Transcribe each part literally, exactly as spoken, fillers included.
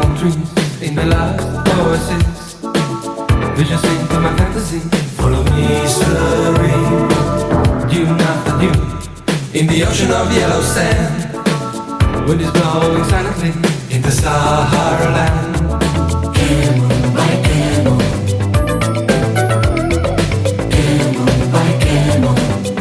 palm trees in the last oasis. Visions into my fantasy, full of mystery. Dune after dune, in the ocean of yellow sand. Wind is blowing silently in the Sahara land. Camel by camel, camel by camel.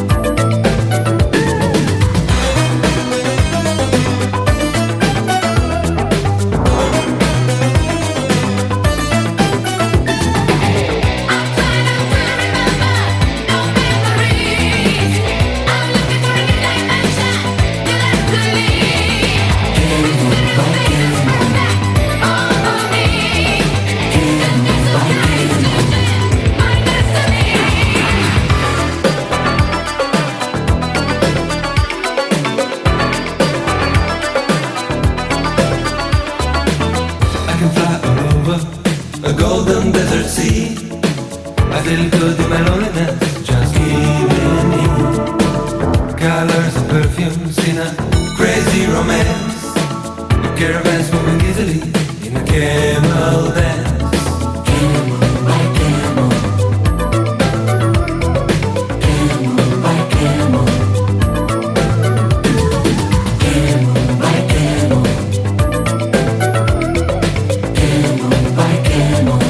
A golden desert sea. I feel good in my loneliness, just giving in. Colors and perfumes in a crazy romance. The caravans moving easily in a camel dance. Camel by camel, camel by camel, camel by camel, camel by camel.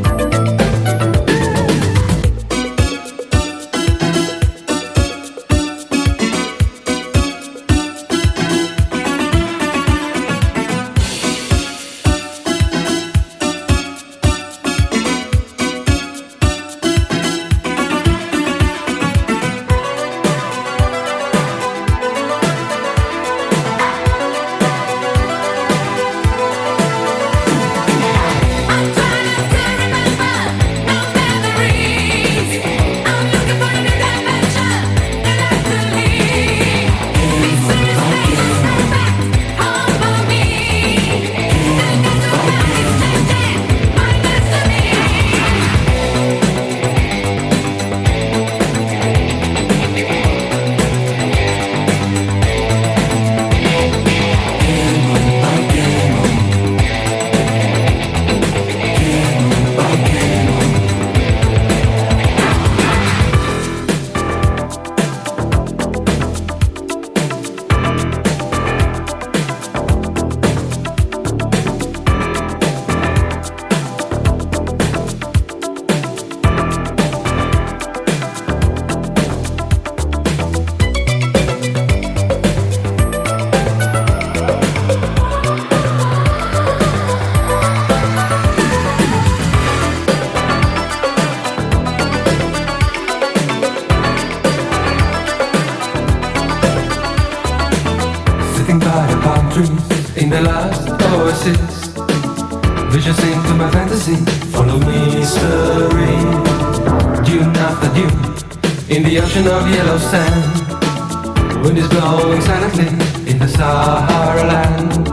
By the palm trees in the last oasis. Visions into my fantasy, full of mystery. Dune after dune, in the ocean of yellow sand. Wind is blowing silently in the Sahara land.